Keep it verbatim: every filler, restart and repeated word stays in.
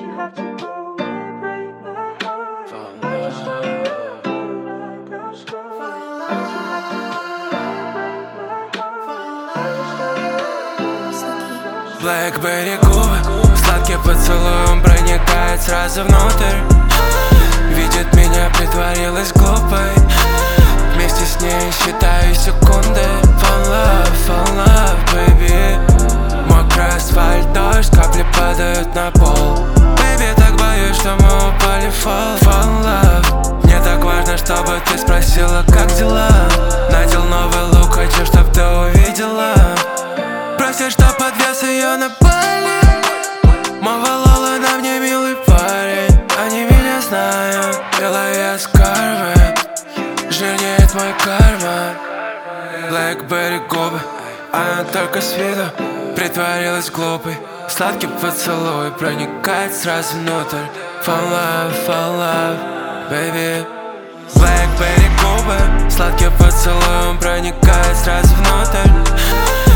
Blackberry губы, сладкий поцелуй, он проникает сразу внутрь. Видит меня, притворилась глупой. Вместе с ней считаю секунды. Fall love, fall love, baby. Мокрый асфальт, дождь, капли падают на пол. Baby, так боюсь, что мы упали. Fall, fall love. Мне так важно, чтобы ты спросила, как дела. Надел новый лук, хочу, чтоб ты увидела. Просишь, что подвез ее на Бали. Мавалала на мне милый парень. Они меня знают, белая скарбы. Жирнеет мой карман. Blackberry губы, она только с виду притворилась глупой. Сладкий поцелуй проникает сразу внутрь. Fall love, fall love, baby. Blackberry губы, сладкий поцелуй, он проникает сразу внутрь.